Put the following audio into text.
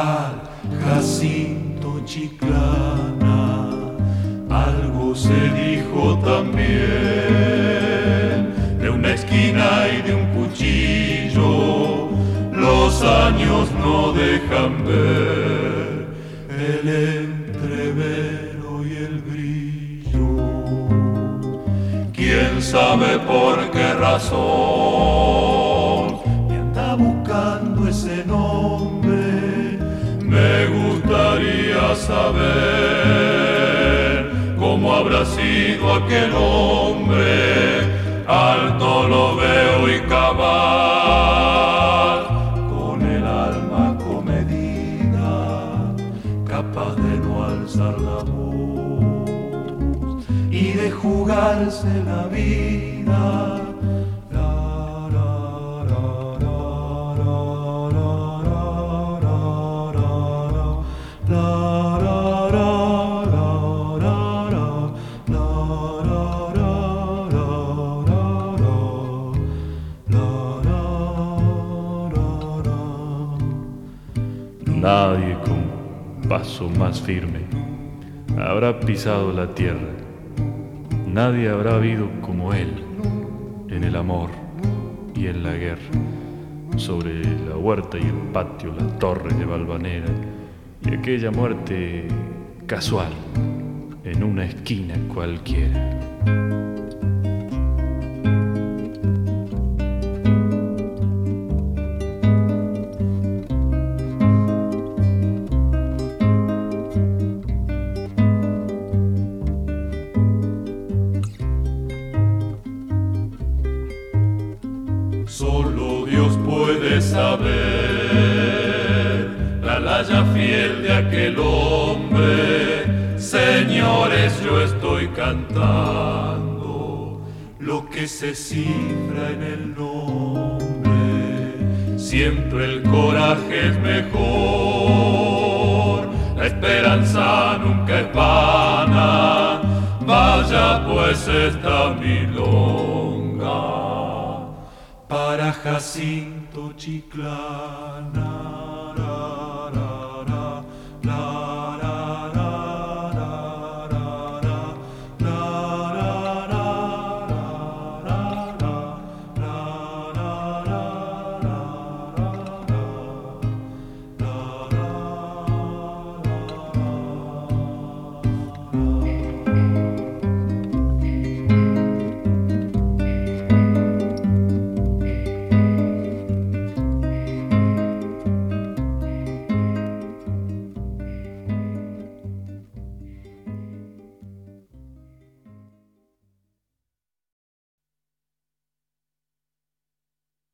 tal Jacinto Chiclana, algo se dijo también de una esquina y de un cuchillo, los años no dejan ver el entrevero y el brillo. ¿Quién sabe por qué razón me anda buscando ese nombre? Me gustaría saber cómo habrá sido aquel hombre. Alto lo veo y cabal, con el alma comedida, capaz de no alzar la voz y de jugarse la vida. Nadie con paso más firme habrá pisado la tierra. Nadie habrá habido como él en el amor y en la guerra. Sobre la huerta y el patio, la torre de Valvanera y aquella muerte casual en una esquina cualquiera. Solo Dios puede saber la laya fiel de aquel hombre. Señores, yo estoy cantando lo que se cifra en el nombre. Siempre el coraje es mejor, la esperanza nunca es vana. Vaya pues esta milonga para Jacinto Chiclana.